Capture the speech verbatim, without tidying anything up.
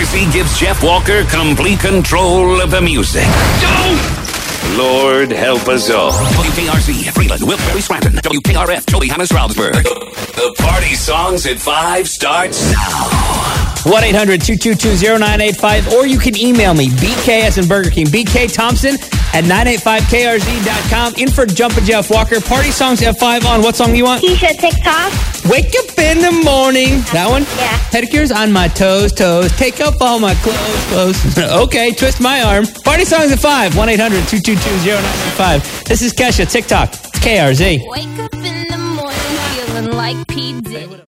R C gives Jeff Walker complete control of the music. Go! Lord help us all. W K R C, Freeland, Wilkes-Barre, Scranton. W K R F, Tobyhanna, Stroudsburg. The Party Songs at five starts now. one eight hundred two two two zero nine eight five, or you can email me, B K as in Burger King, B K Thompson at nine eight five K R Z dot com. In for Jumpin' Jeff Walker. Party Songs at five on. What song do you want? Keisha, TikTok. Wake up in the morning. That one? Yeah. Pedicures on my toes, toes. Take off all my clothes, clothes. Okay, twist my arm. Party Songs at five. one eight hundred two two two zero nine eight five. This is Kesha, TikTok. It's K R Z. Wake up in the morning feeling like P. Diddy.